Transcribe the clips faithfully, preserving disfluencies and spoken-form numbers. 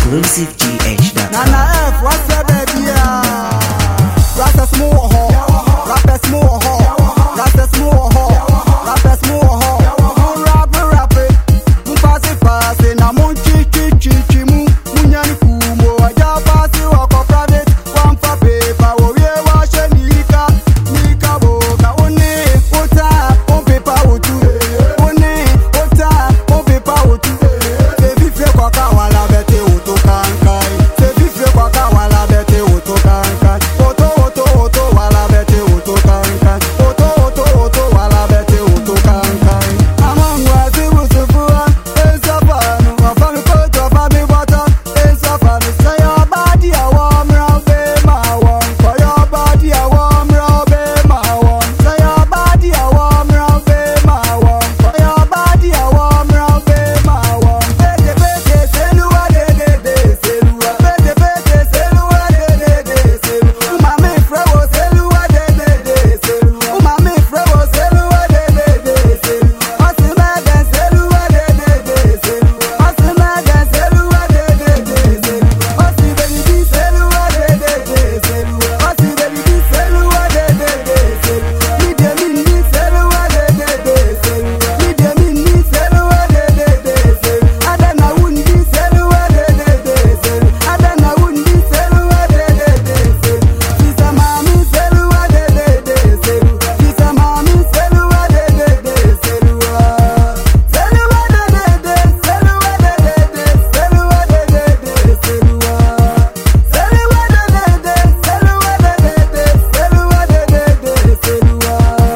exclusive G H dot com. Nana F, what's up, baby? Rappers more hot, rappers more hot, rappers more hot, rappers more hot. Rap, rap, mu pass it, pass it. Na mu chi chi chi chi mu, mu nyani kumo. Aja pass it, walk up private, one for paper. Oh yeah, wash it, nika, nika boka. One ota, on paper otu. One ota, on paper otu. Baby, feel kwa wala bete oto kankai. Baby, feel kwa wala bete oto kankai. Oto oto oto wala bete oto kankai. Oto oto oto wala bete oto kankai. Among wazi usufua, esapano. Wafanu koto fami wata, esapano. Say your body a warm round be my one. For your body a warm round be my one. Say your body a warm round be my one. For your body a warm round be my one. Bete bete selua de de de selua. Bete bete selua de de de selua. Umami frewo selua de de de selua. Umami frewo selua de de de selua. Osimega selua de de de selua. Osimega selua de de de selua. Osibeli selua de de de selua. Osibeli selua de de de selua. Media mini selua de de de selua. Media mini selua de de de selua. Adana wundi selua de de de selua. Adana wundi selua de de de selua. Kisa mami selua de de de selua. Kisa mami selua de de de selua. Selua de de de selua de de de selua de de de selua. Selua de de de selua de de de selua de de de selua.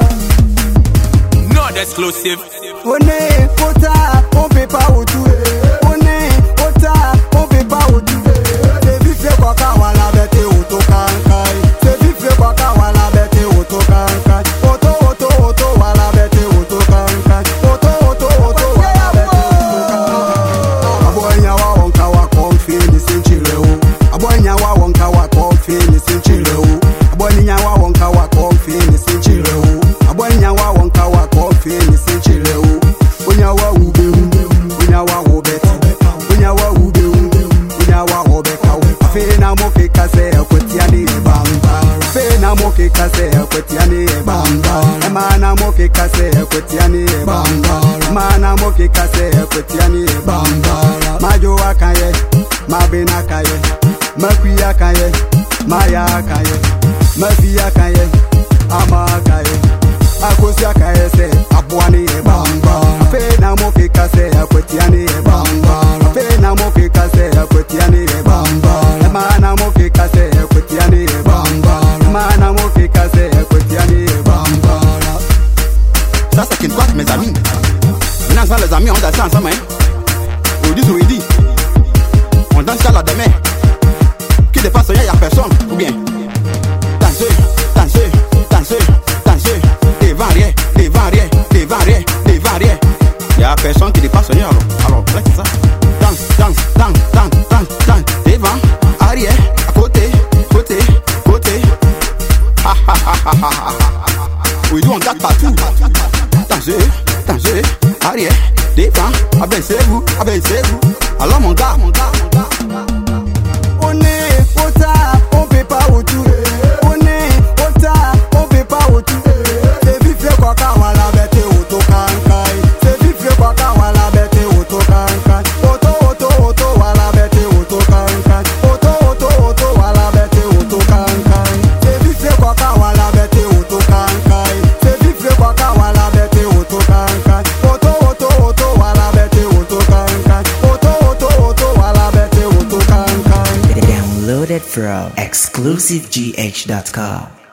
Not exclusive. One ota, on paper otu. One ota, on paper otu. Baby feel kwa wala bete oto kankai. Baby feel kwa wala bete oto kankai. Oto oto oto wala bete oto kankai. Oto oto oto wala bete oto kankai. Abonya wa wonka wa konfi ni sinchire o. Abonya wa wonka wa konfi ni sinchire o. Abonya wa wonka wa konfi ni sinchire o. Abonya wa wonka wa konfi ni sinchire o. Onya wa ube ube, onya wa obeta, onya wa ube ube, onya wa obeka. Fe na moke kase ekwetia ni bamba. Fe na moke kase ekwetia ni bamba. Mana moke kase ekwetia ni bamba. Mana moke kase ekwetia ni bamba. Majo akaye, mabena kaye, makwi akaye, maya akaye, mafi akaye, ama akaye. Akosi akaye se abwani e bamba. Fe na moke kase akwetiani e bamba. Fe na moke kase akwetiani e bamba. Mana moke kase akwetiani e bamba. Mana moke kase akwetiani e bamba. Ça c'est qu'il doit mes amis. Maintenant les amis on danse ensemble hein. On dit on dit. On danse là demain. Qui dépasse il y a personne ou bien. Dansez, dansez, dansez, dansez. Devant rien, devant rien, devant rien, devant rien. Y'a personne qui dépasse rien alors. Alors, c'est ça. Danse, danse, danse, danse, danse, danse. Devant, arrière, à côté, côté, côté. Ha ha ha ha ha ha. Oui, nous on tape partout. Dansez, dansez, arrière, devant, abaissez-vous, abaissez-vous. Alors mon gars, mon gars, mon gars. On est ota, on peut pas autour. On est ota, on peut pas autour. Baby feel kwa wala bete oto kankai. Baby feel kwa wala bete oto kankai. Oto oto oto wala bete oto kankai. Oto oto oto wala bete oto kankai. Baby feel kwa wala bete oto kankai. Baby feel kwa wala bete oto kankai. Oto oto oto wala bete oto kankai. Oto oto oto wala bete oto kankai. Downloaded from exclusive G H dot com.